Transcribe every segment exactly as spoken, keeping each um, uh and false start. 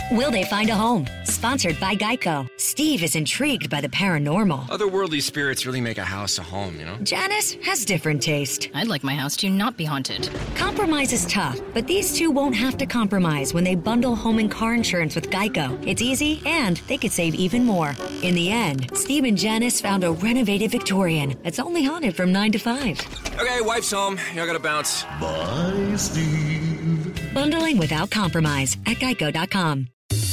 Will they find a home? Sponsored by Geico. Steve is intrigued by the paranormal. Otherworldly spirits really make a house a home, you know? Janice has different taste. I'd like my house to not be haunted. Compromise is tough, but these two won't have to compromise when they bundle home and car insurance with Geico. It's easy, and they could save even more. In the end, Steve and Janice found a renovated Victorian that's only haunted from nine to five. Okay, wife's home. I gotta bounce. Bye, Steve. Bundling without compromise at geico dot com.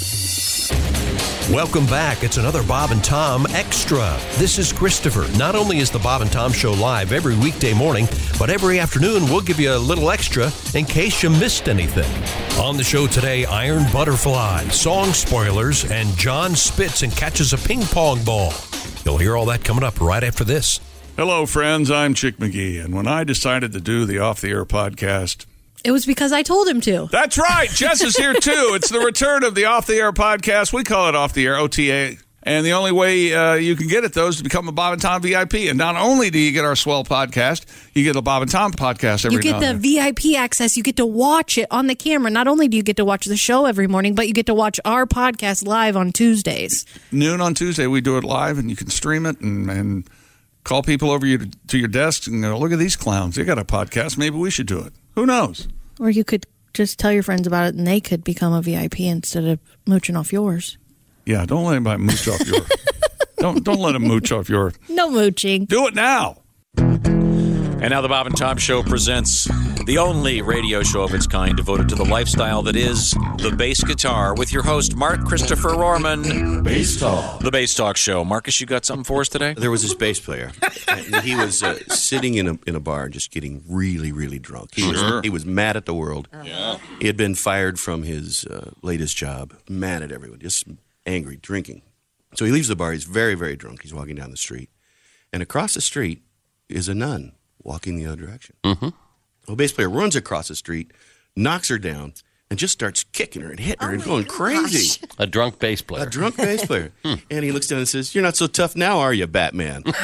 Welcome back. It's another Bob and Tom Extra. This is Christopher. Not only is the Bob and Tom Show live every weekday morning, but every afternoon we'll give you a little extra in case you missed anything. On the show today, Iron Butterfly, song spoilers, and John spits and catches a ping pong ball. You'll hear all that coming up right after this. Hello, friends. I'm Chick McGee, and when I decided to do the Off the Air podcast, it was because I told him to. That's right. Jess is here, too. It's the return of the Off the Air podcast. We call it Off the Air, O T A. And the only way uh, you can get it, though, is to become a Bob and Tom V I P. And not only do you get our swell podcast, you get a Bob and Tom podcast every You get now the and V I P access. You get to watch it on the camera. Not only do you get to watch the show every morning, but you get to watch our podcast live on Tuesdays. Noon on Tuesday, we do it live, and you can stream it and, and call people over you to, to your desk and go, look at these clowns. They got a podcast. Maybe we should do it. Who knows? Or you could just tell your friends about it, and they could become a V I P instead of mooching off yours. Yeah, don't let anybody mooch off your. Don't don't let them mooch off your. No mooching. Do it now. And now the Bob and Tom Show presents the only radio show of its kind devoted to the lifestyle that is the bass guitar with your host, Mark Christopher Rorman. Bass Talk. The Bass Talk Show. Marcus, you got something for us today? There was this bass player. And he was uh, sitting in a in a bar just getting really, really drunk. He, Sure. was, he was mad at the world. Yeah. He had been fired from his uh, latest job. Mad at everyone. Just angry, drinking. So he leaves the bar. He's very, very drunk. He's walking down the street. And across the street is a nun walking the other direction. Mm-hmm. The bass player runs across the street, knocks her down, and just starts kicking her and hitting her Oh and my going gosh. crazy. A drunk bass player. A drunk bass player. And he looks down and says, "You're not so tough now, are you, Batman?" This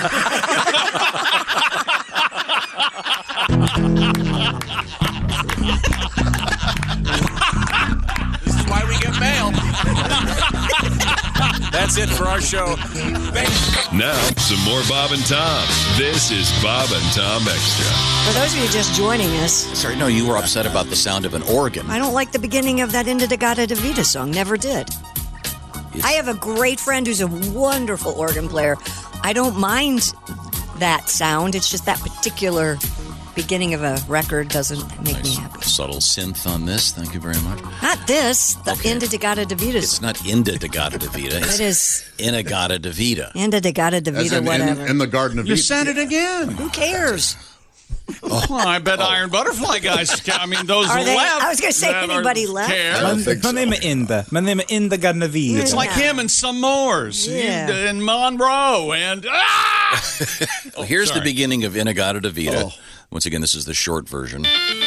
is why we get mail. That's it for our show. Now, some more Bob and Tom. This is Bob and Tom Extra. For those of you just joining us, Sorry, no, you were upset about the sound of an organ. I don't like the beginning of that Inda de Vita song. Never did. I have a great friend who's a wonderful organ player. I don't mind that sound. It's just that particular beginning of a record doesn't make Nice me happy. subtle synth on this. Thank you very much. Not this, the Okay. Inda de Vita It's song. not Inda de Gata de Vita. It's It is Inagata de Vita. Inda de de As Vita, in, whatever. in, in the Garden of You Eden. said it again. Who cares? Well, I bet Iron Butterfly guys. I mean, those Are they- left. I was gonna say, that are- anybody left? care. I don't think My so. name is Inda. My name is Inda Garnavid. It's like him and some Moors. Yeah. You- and Monroe and ah! Well, here's sorry. the beginning of Inagata de Vita. Oh. Once again, this is the short version.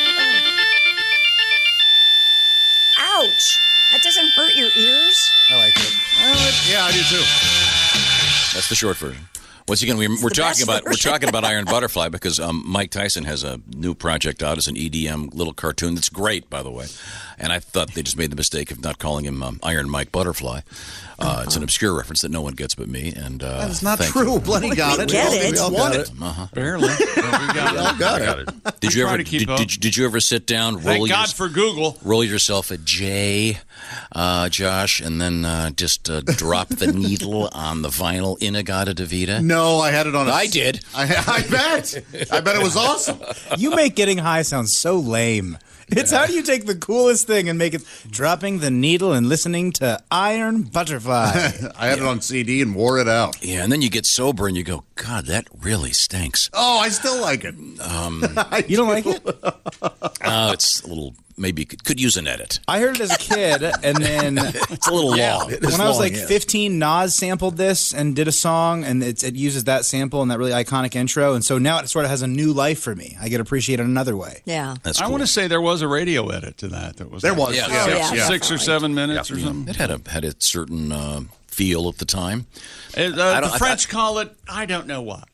Ouch! That doesn't hurt your ears? I like it. Yeah, I do too. That's the short version. Once again, we, we're the talking best about we're version. talking about Iron Butterfly because um, Mike Tyson has a new project out as an E D M little cartoon that's great, by the way. And I thought they just made the mistake of not calling him um, Iron Mike Butterfly. Uh, It's an obscure reference that no one gets but me. And uh, That's not thank true. you. Plenty got it. get We all- it. We all got it. Uh-huh. Barely. We got We all got it. Did you try ever to keep did, up. did, did you ever sit down, roll Thank your, God for Google. roll yourself a J, uh, Josh, and then uh, just uh, drop the needle on the vinyl Inagata de Vita? No, I had it on a... I did. I, I bet. I bet it was awesome. You make getting high sound so lame. It's how do you take the coolest thing and make it dropping the needle and listening to Iron Butterfly? I had it on C D and wore it out. Yeah, and then you get sober and you go, God, that really stinks. Oh, I still like it. Um, You don't like it? uh, it's a little, maybe could, could use an edit. I heard it as a kid, and then It's a little long. when I was like fifteen, Nas sampled this and did a song, and it's, it uses that sample and that really iconic intro, and so now it sort of has a new life for me. I get appreciated another way. Yeah. That's I cool. want to say there was a radio edit to that. That was There like was. Yeah. Yeah, Oh, yeah. yeah. six or seven minutes or something. It had a had a certain uh, feel at the time. Uh, I the don't- I French call it, I don't know what.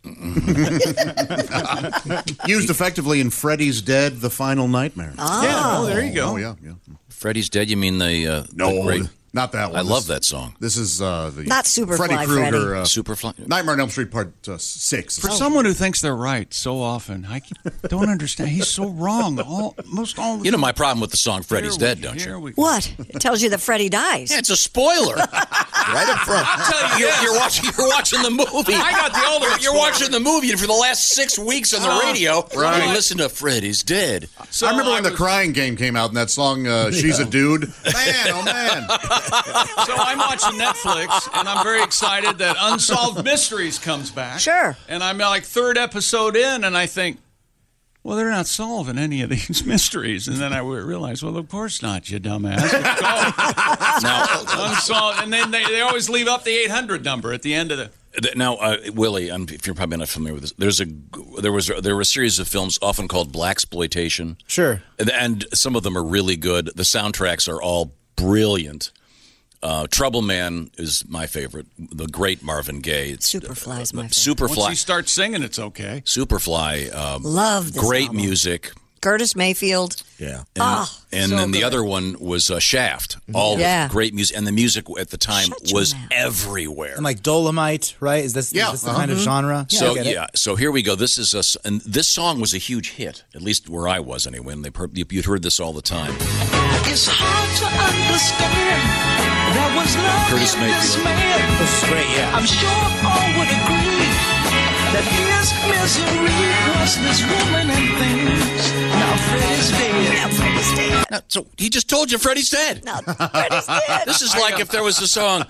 Used effectively in Freddy's Dead, The Final Nightmare. Oh. Yeah, oh, there you go. Oh, yeah, yeah. Freddy's Dead, you mean the, uh, No, the great... Not that one. I This- love that song. This is uh, the Not Superfly, Freddy Krueger. Freddy. Uh, Superfly. Nightmare on Elm Street Part uh, Six. For someone who thinks they're right so often, I don't understand. He's so wrong. All, most all. You know my problem with the song "Freddy's Here we- Dead," don't here you? we- What? It tells you that Freddy dies. Yeah, it's a spoiler. Right up front. I'll tell you You're, this. you're watching. You're watching the movie. I got the ultimate You're spoiler. watching the movie, and for the last six weeks on the Oh, radio, right. you listen to "Freddy's Dead." So I remember when the was- Crying Game came out and that song uh, "She's a Dude." Man, oh man. So I'm watching Netflix, and I'm very excited that Unsolved Mysteries comes back. Sure. And I'm like third episode in, and I think, well, they're not solving any of these mysteries. And then I realized, well, of course not, you dumbass. It's called Now, Unsolved. And then they, they always leave up the eight hundred number at the end of the... Now, uh, Willie, um, if you're probably not familiar with this, there's a there was there were a series of films often called blaxploitation. Sure. And, and some of them are really good. The soundtracks are all brilliant. Uh, Trouble Man is my favorite. The great Marvin Gaye. It's, Superfly is my favorite. Superfly. Once he starts singing, it's okay. Superfly. Um, Love this great album. music. Curtis Mayfield. Yeah. And, Oh, and so then the good. other one was uh, Shaft. All Yeah. with great music. And the music at the time Shut your was mouth. everywhere. And like Dolomite, right? Is this, Yeah, is this the uh-huh. kind of genre? Yeah, So I get it. yeah, so here we go. This is a, s- and this song was a huge hit, at least where I was anyway. And they per- you- you'd heard this all the time. It's hard to understand. That was love Curtis in this Mayfield. man. This is great, yeah. I'm sure all would agree that his misery was this woman and things. Now Freddy's dead. Now Freddy's dead. Now, so he just told you Freddie's dead. Now Freddy's dead. This is like if there was a song.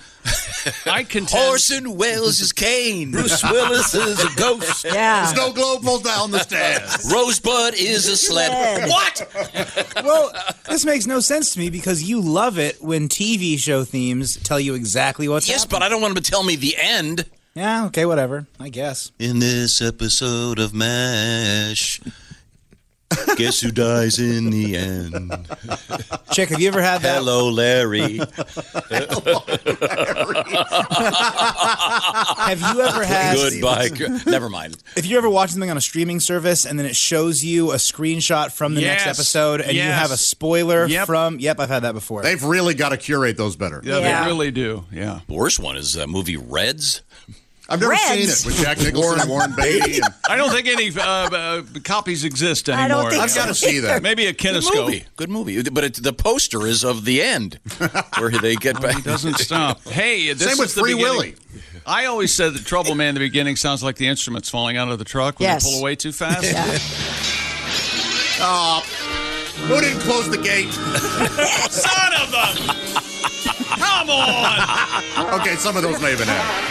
I contend... Orson Welles is Kane. Bruce Willis is a ghost. Yeah. Snow Globe falls down the stairs. Rosebud is a sled. Sled. What? Well, this makes no sense to me because you love it when T V show themes tell you exactly what's Yes, happening. but I don't want him to tell me the end. Yeah, okay, whatever. I guess. In this episode of MASH, guess who dies in the end? Chick, have you ever had that? Hello, Larry. Have you ever had? Goodbye. Never mind. If you ever watch something on a streaming service and then it shows you a screenshot from the Yes. next episode and you Yes. have a spoiler Yep. from, yep, I've had that before. They've really got to curate those better. Yeah, Yeah. they really do. Yeah. The worst one is that movie Reds. I've never Reds. seen it with Jack Nicholson and Warren Beatty. And I don't think any uh, uh, copies exist anymore. I don't think I've got to see that. Maybe a Good kinescope. movie. Good movie. But it, the poster is of the end, where they get back. He doesn't stop. Hey, this Same is with the Free beginning. Willy. I always said that Trouble Man in the beginning sounds like the instruments falling out of the truck when Yes. they pull away too fast. Oh, who didn't close the gate? Son of a... Come on! Okay, some of those may have been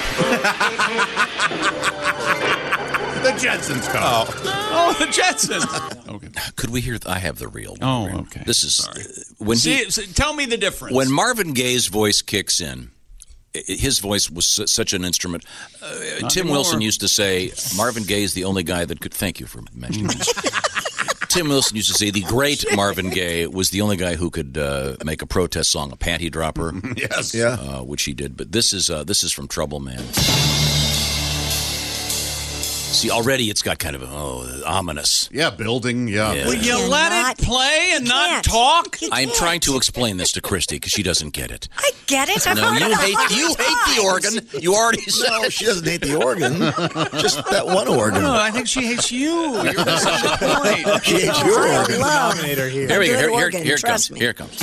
added. The Jetsons come. Oh, the Jetsons. Okay. Could we hear? I have the real. Oh, one. okay. This is Sorry. uh, when See, he so tell me the difference. when Marvin Gaye's voice kicks in. i- His voice was su- such an instrument. Uh, Not Tim anymore. Wilson used to say Marvin Gaye is the only guy that could. Thank you for mentioning this. Tim Wilson used to say the great Marvin Gaye was the only guy who could uh, make a protest song, a panty dropper. Yes. Yeah. uh, which he did. But this is uh, this is from Trouble Man. See, already it's got kind of a, oh, ominous. Yeah, building. Yeah. Yeah. Will you Cannot- let it play and not can't. talk? You I'm can't. trying to explain this to Christy because she doesn't get it. I get it. I've No, heard you it a hate hundred you hate the times. organ. You already said No, she doesn't hate the organ. Just that one organ. No, I think she hates you. You're missing the point. She hates your I organ. love Denominator here. Here we go. good Here, here, organ, here it comes. trust me. Here it comes.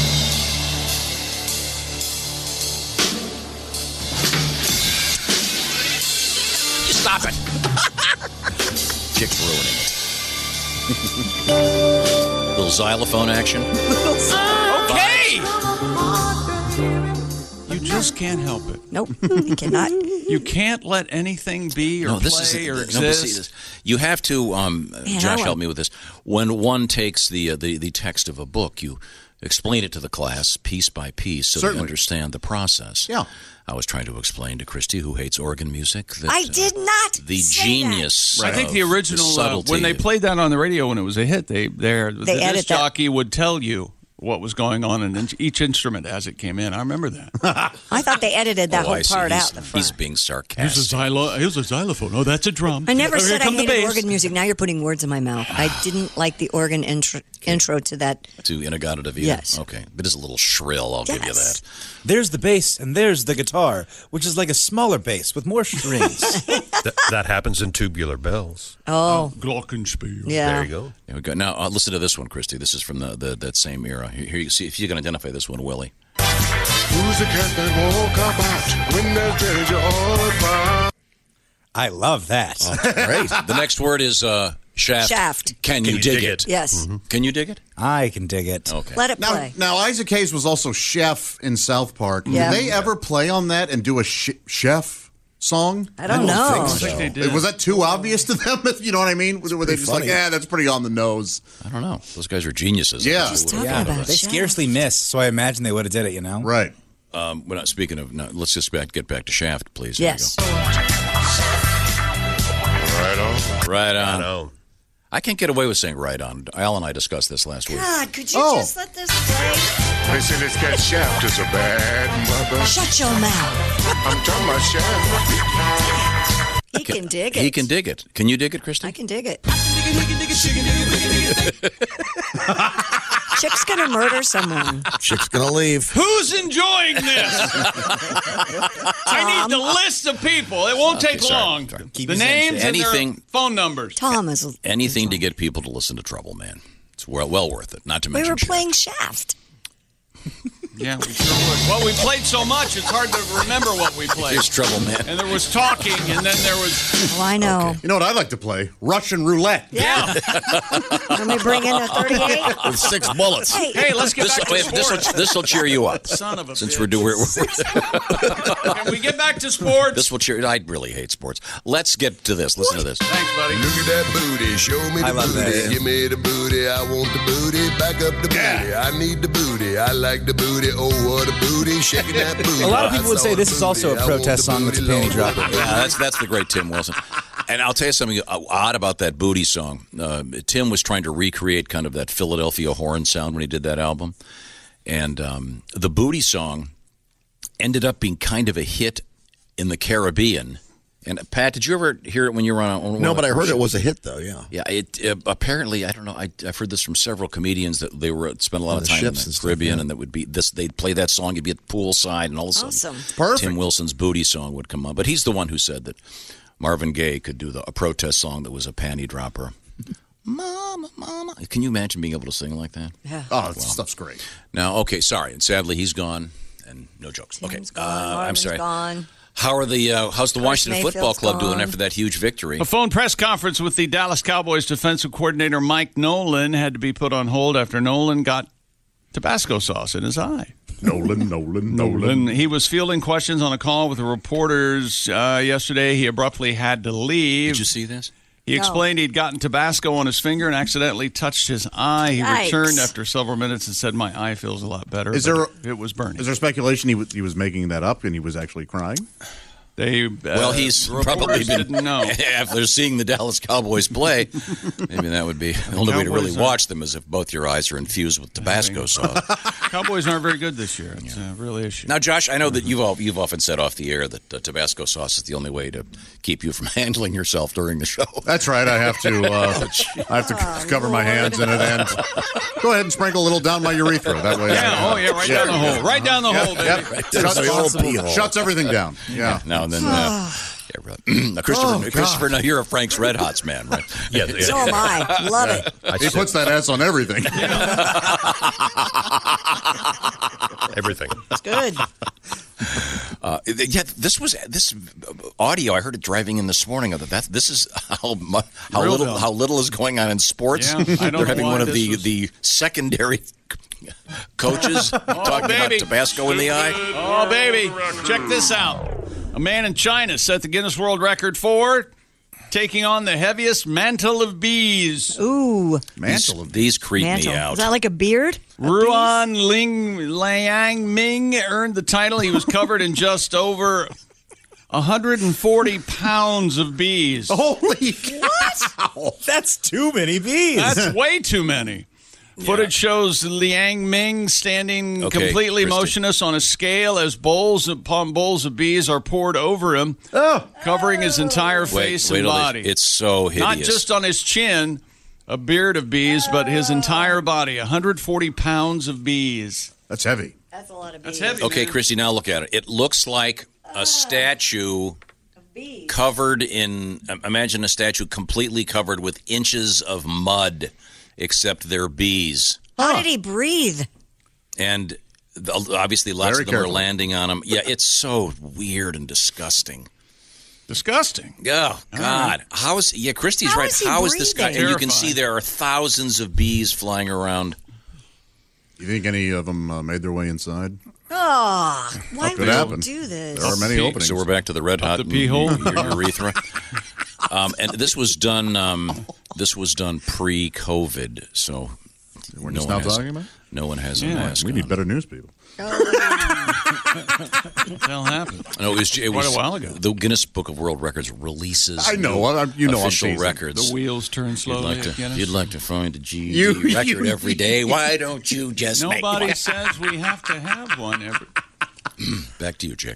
You stop it. Chick's ruining it. Little xylophone action. Okay. You just can't help it. Nope, you cannot. You can't let anything be or No, this play is or no, exist. but see, this- you have to. Um, Man, Josh, I help want- me with this. When one takes the, uh, the the text of a book, you explain it to the class piece by piece so Certainly. they understand the process. Yeah. I was trying to explain to Christy, who hates organ music, that I did not. the say genius. I think of the original uh, subtlety. when they played that on the radio when it was a hit, they there They the edit disc that. jockey would tell you what was going on in each instrument as it came in. I remember that. I thought they edited that oh, whole I see. part he's, out. The front. He's being sarcastic. Here's a, xylo- here's a xylophone. Oh, that's a drum. I never Oh, said I come the hated bass. organ music. Now you're putting words in my mouth. I didn't like the organ intro, intro to that. To Inagata Davida? Yes. Okay. But it's a little shrill, I'll Yes. give you that. There's the bass, and there's the guitar, which is like a smaller bass with more strings. that, that happens in Tubular Bells. Oh. Glockenspiel. Yeah. There you go. There we go. Now, uh, listen to this one, Christy. This is from the, the that same era. Here, here you see if you can identify this one, Willie. Who's the cat that walk about when there's treasure all about? I love that. Oh, great. The next word is uh, shaft. Shaft. Can, you, dig, it? Yes. Mm-hmm. Can you dig it? I can dig it. Okay. Let it Now, play. now, Isaac Hayes was also chef in South Park. Yeah. Did they ever play on that and do a sh- chef song? I don't know. I think they did. Was that too obvious to them? If you know what I mean? Were they just like, yeah, that's pretty on the nose? I don't know. Those guys are geniuses. Yeah. Just talking Yeah, about they chef. scarcely miss, so I imagine they would have did it, you know? Right. Um, we're not speaking of. No, let's just back, get back to Shaft, please. There Yes. you Right on. go. Right on. I know. I can't get away with saying right on. Al and I discussed this last week. God, could you Oh. just let this play? They say this cat Shaft is a bad mother. Shut your mouth. I'm talking about Shaft. He can dig it. He can dig it. Can you dig it, Christy? I can dig it. Chick's gonna murder someone. Chick's gonna leave. Who's enjoying this? I need the list of people. It won't Okay, take sorry, long. sorry. Keep The his names and Anything- their phone numbers. Tom is. Anything to get people to listen to Trouble, man. It's well, well worth it. Not to We mention were Shaft. playing Shaft. Yeah, we sure would. Well, we played so much, it's hard to remember what we played. Here's Trouble, man. And there was talking, and then there was... Oh, I know. You know what I like to play? Russian roulette. Yeah. Let me bring in a thirty-eight. With six bullets. Hey, Hey, let's get This back to will sports. this will cheer you up. Son of a Since bitch. we're doing, we're, Can we get back to sports? this will cheer. I really hate sports. Let's get to this. Listen to this. Thanks, buddy. Look at that booty. Show me the I love booty. that. Give me the booty. I want the booty. Back up the booty. I need the booty. I like the booty. Oh, what a booty. Shaking that booty. A lot of people would I say saw this the is also booty. a I want protest the song that's a booty, panty Lord. dropper. Yeah, that's that's the great Tim Wilson. And I'll tell you something odd about that booty song. Uh, Tim was trying to recreate kind of that Philadelphia horn sound when he did that album, and um, the booty song ended up being kind of a hit in the Caribbean. And Pat, did you ever hear it when you were on? on No, but I heard it was a hit, though, yeah. Yeah, it uh, apparently I don't know. I, I've heard this from several comedians that they were spent a lot On of the time in ships the and stuff, Caribbean, yeah. and that would be this. They'd play that song. You'd be at the poolside, and all of a sudden, Awesome. Perfect. Tim Wilson's booty song would come on. But he's the one who said that Marvin Gaye could do the, a protest song that was a panty dropper. Mama, mama. Can you imagine being able to sing like that? Yeah. Oh, that stuff's great. Now, okay, sorry, and sadly he's gone, and no jokes. Tim's okay, gone, uh, I'm Marvin's sorry. gone. How are the uh, how's the Curtis Washington Mayfield's Football Club doing gone. after that huge victory? A phone press conference with the Dallas Cowboys defensive coordinator Mike Nolan had to be put on hold after Nolan got Tabasco sauce in his eye. Nolan, Nolan, Nolan. He was fielding questions on a call with the reporters uh, yesterday. He abruptly had to leave. Did you see this? He No. explained he'd gotten Tabasco on his finger and accidentally touched his eye. He Yikes. returned after several minutes and said, "My eye feels a lot better." Is but there it, it was burning. Is there speculation he was, he was making that up and he was actually crying? They uh, Well, he's probably reporters been didn't know. after seeing the Dallas Cowboys play. Maybe that would be the only way to really Cowboys are- watch them is if both your eyes are infused with Tabasco sauce. Cowboys aren't very good this year. It's a real issue. Now, Josh, I know that you've all, you've often said off the air that uh, Tabasco sauce is the only way to keep you from handling yourself during the show. That's right. I have to. Uh, I have to c- cover my hands in it and go ahead and sprinkle a little down my urethra. That way. Yeah, I, oh yeah, right down the hole, right down the Yep, hole, baby. yep. Right down Shuts, the old pee hole. shuts everything down. Yeah. Now and then. Uh, yeah, really. Now, Christopher, Oh, God. Christopher, now you're a Frank's Red Hots man, right? Yeah, yeah. So am I. Love it. He puts that ass on everything. Everything. It's good. Uh, yeah, this was this audio. I heard it driving in this morning. Of that, this is how mu- how Real little dumb. how little is going on in sports. Yeah, I don't They're know having why one of this the was- the secondary coaches talking about baby. Tabasco in the eye. Oh, baby. Check this out. A man in China set the Guinness World Record for taking on the heaviest mantle of bees. Ooh. Mantle These, of these creep Mantle. me out. Is that like a beard? Ruan Ling Liang Ming earned the title. He was covered in just over one hundred forty pounds of bees. Holy What? That's too many bees. That's way too many. Footage shows Liang Ming standing Okay, completely Christy. motionless on a scale as bowls upon bowls of bees are poured over him, covering his entire Wait, face wait and till they- body. it's so hideous. Not just on his chin, a beard of bees, but his entire body. one hundred forty pounds of bees. That's heavy. That's a lot of That's heavy. Okay, man. Christy, now look at it. It looks like a statue covered in, imagine a statue completely covered with inches of mud, except they're bees. How did he breathe? And the, obviously lots Very of them are careful. landing on him. Yeah, it's so weird and disgusting. Disgusting. Oh, God. How is, yeah, Christy's How right. is he How is this guy? breathing? And you can see Terrifying. there are thousands of bees flying around. You think any of them uh, made their way inside? Oh, why Could would you happen. do this? There are many openings. So we're back to the red hot the pee hole? your urethra. Um, and this was done. Um, this was done pre-COVID, so We're no just one now has, talking about? no one has a Yeah, mask. We need on. better news people. What the hell happened? No, it was, it Quite a was while ago. The Guinness Book of World Records releases. I know, new I- you know I'm official teasing. records. The wheels turn You'd slowly. like at to, Guinness. you'd like to find a G You- D record you- every day. Why don't you just make Nobody one? says we have to have one every. Back to you, Jake.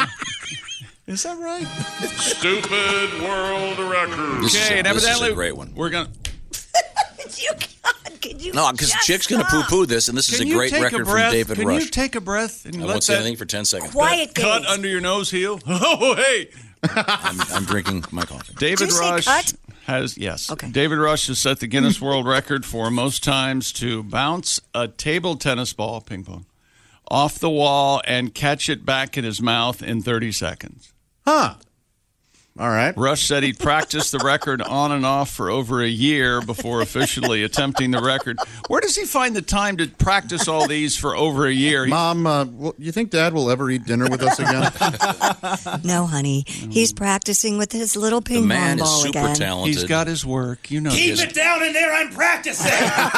Is that right? Stupid world record. This, is, Okay, a, and this is evidently a great one. we're gonna. you, God, could you No, because just Chick's going to stop? poo-poo this, and this Can is a you great take record breath? from David Can Rush. you take a breath and I let won't say that anything for ten seconds. Quiet, cut Dave. under your nose heal? Oh, hey. I'm, I'm drinking my coffee. David Did you say Rush cut? has yes. Okay. David Rush has set the Guinness World Record for most times to bounce a table tennis ball, ping pong, off the wall and catch it back in his mouth in thirty seconds. Huh. All right. Rush said he'd practiced the record on and off for over a year before officially attempting the record. Where does he find the time to practice all these for over a year? He- Mom, uh, well, you think Dad will ever eat dinner with us again? No, honey. He's practicing with his little The ping man pong is ball super again. talented. He's got his work, you know. Keep this. down in there. I'm practicing.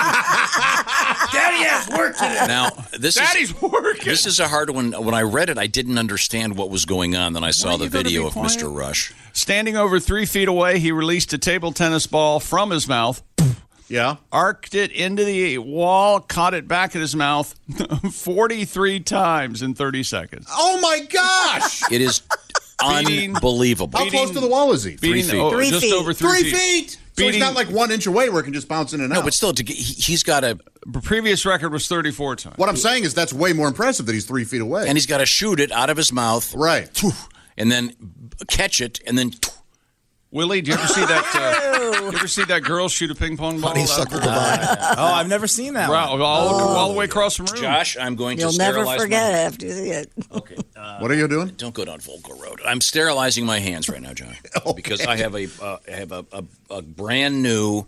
Daddy has work to do. Now, this Daddy's is working. this is a hard one. When I read it, I didn't understand what was going on. Then I saw Well, the you gotta video be of quiet. Mister Rush. Standing over three feet away, he released a table tennis ball from his mouth, Yeah. arced it into the wall, caught it back in his mouth forty-three times in thirty seconds. Oh my gosh! It is Beating- unbelievable. How close to the wall is he? Beating, feet. oh, Three just feet. over three, Three feet. So Beating- he's not like one inch away where it can just bounce in and No, out. but still, to get, he, he's got a The previous record was thirty-four times. What I'm saying is that's way more impressive that he's three feet away. and he's got to shoot it out of his mouth, right. and then catch it, and then. Willie, do you ever see that? Uh, you ever see that girl shoot a ping pong ball? Honeysuckle divine. Oh, I've never seen that Wow, one. all, all the way across the room. Josh, I'm going You'll to never sterilize forget my after it. Okay. Uh, What are you doing? Don't go down Volco Road. I'm sterilizing my hands right now, John, because I have a uh, I have a, a, a brand new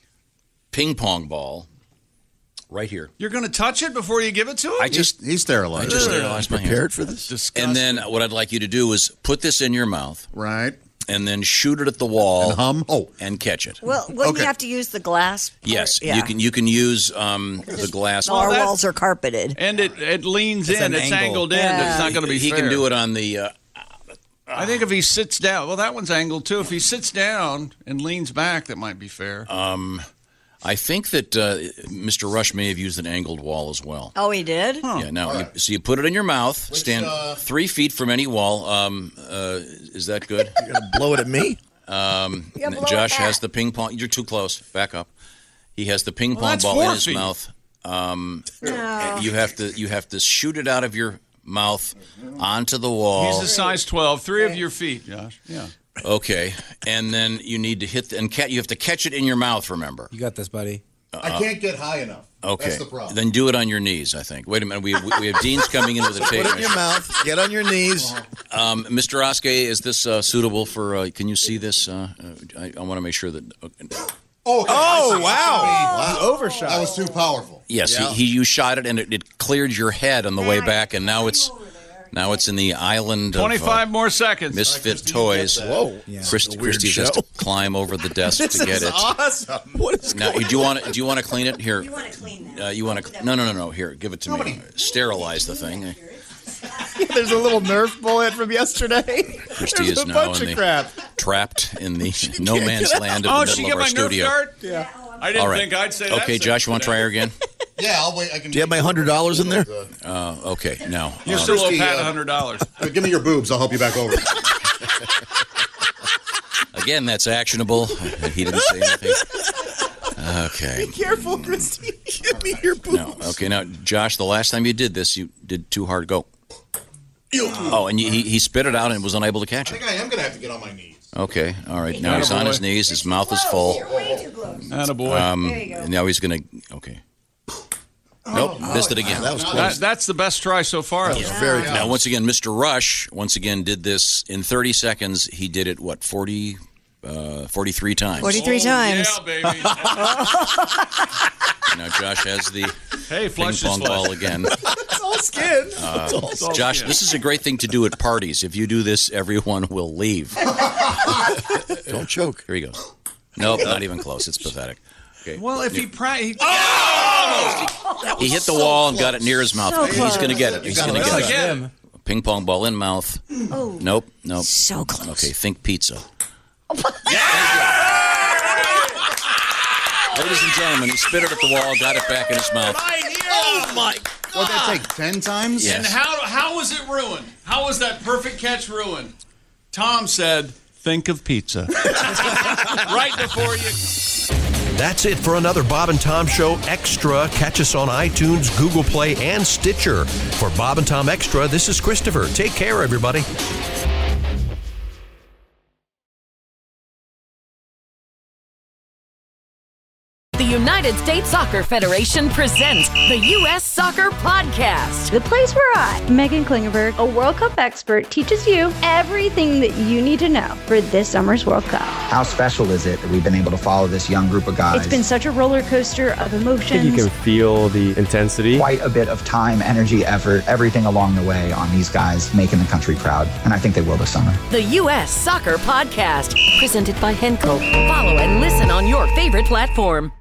ping pong ball right here. You're going to touch it before you give it to him? I just He's I sterilized. just sterilized my hands. Prepared for this? Disgusting. And then what I'd like you to do is put this in your mouth, Right. and then shoot it at the wall And hum. Oh. and catch it. Well, wouldn't Okay. you have to use the glass? part? Yes, Yeah. you can. You can use um, the glass. Our that- walls are carpeted. and it, it leans It's in. an It's angle. angled in. Yeah. It's not going to be He fair. can do it on the. Uh, I think if he sits down, well, that one's angled too. If he sits down and leans back, that might be fair. um, I think that uh, Mister Rush may have used an angled wall as well. Oh, he did? Yeah. Now, you, so you put it in your mouth. Stand uh, three feet from any wall. Um, uh, is that good? You're going to blow it at me? Um, Yeah, blow it Josh back. has the ping pong. You're too close. Back up. He has the ping Well, pong that's ball in four his feet. mouth. Um, No. You have to. You have to shoot it out of your mouth onto the wall. He's a size twelve. Three of your feet, Josh. Yeah. Okay, and then you need to hit the, and cat. You have to catch it in your mouth. Remember. You got this, buddy. I can't get high enough. Okay. That's the problem. Then do it on your knees. I think. Wait a minute. We we, we have Dean's coming in with a tape Put it in your measure. mouth. Get on your knees. Um, Mister Oske, is this uh, suitable for? Uh, can you see this? Uh, uh, I, I want to make sure that. Okay. Oh, okay. Oh, I see. wow. Wow. You overshot. That was too powerful. Yes, Yeah. he, he you shot it and it, it cleared your head on the way back, and now it's now it's in the island of Twenty-five uh, more seconds. misfit toys. Whoa. Yeah. Christ, a weird Christy has show. to climb over the desk This to get is it. awesome. What is Now, going do you want to do you want to clean it here? You want to clean that. Uh, you want to? No, no, no, no. Here, give it to me. Sterilize the thing. There's a little Nerf bullet from yesterday. Christy There's is a now bunch in of the crap. trapped in the no man's land of Oh, the she middle get of my our Nerf studio. dart? Yeah. Oh, I didn't All right. think I'd say that. Okay, Josh, you want to try her again? Yeah, I'll wait. I can. Do you have my hundred dollars in there? Uh, okay, no. You Um, still owe Christy, Pat uh, one hundred dollars. Uh, give me your boobs. I'll help you back over. Again, that's actionable. He didn't say anything. Okay. Be careful, Christy. Give me your boobs. No. Okay, now, Josh, the last time you did this, you did too hard. Go. Oh, and you, he, he spit it out and was unable to catch I it. think I am going to have to get on my knees. Okay, all right. Now he's on his knees. His mouth is full. Attaboy. Um, and now he's going to. Okay. Nope, missed it again. That was That, close. that's the best try so far. That was very close. Now, once again, Mister Rush, once again, did this in thirty seconds. He did it, what, forty, uh, forty-three times? forty-three times. Yeah, baby. Now, Josh has the Hey, ping flush pong his ball again. It's all skin. Uh, It's all Josh, skin. this is a great thing to do at parties. If you do this, everyone will leave. Don't choke. Here he goes. Nope, not even close. It's pathetic. Okay. Well, if he pra- he He hit the wall and got it near his mouth. So He's close. going to get it. He's going to Gotta get get it. it. Ping pong ball in mouth. Oh, Nope, nope. so close. Okay, think pizza. Ladies and gentlemen, he spit it at the wall, got it back in his mouth. Oh my What'd that take? Ten times? Yes. And how how was it ruined? How was that perfect catch ruined? Tom said, "Think of pizza." Right before you. That's it for another Bob and Tom Show Extra. Catch us on iTunes, Google Play, and Stitcher. For Bob and Tom Extra, this is Christopher. Take care, everybody. The United States Soccer Federation presents the U S Soccer Podcast. The place where I, Megan Klingenberg, a World Cup expert, teaches you everything that you need to know for this summer's World Cup. How special is it that we've been able to follow this young group of guys? It's been such a roller coaster of I emotions. think you can feel the intensity. Quite a bit of time, energy, effort, everything along the way on these guys making the country proud. And I think they will this summer. The U S Soccer Podcast, presented by Henkel. Follow and listen on your favorite platform.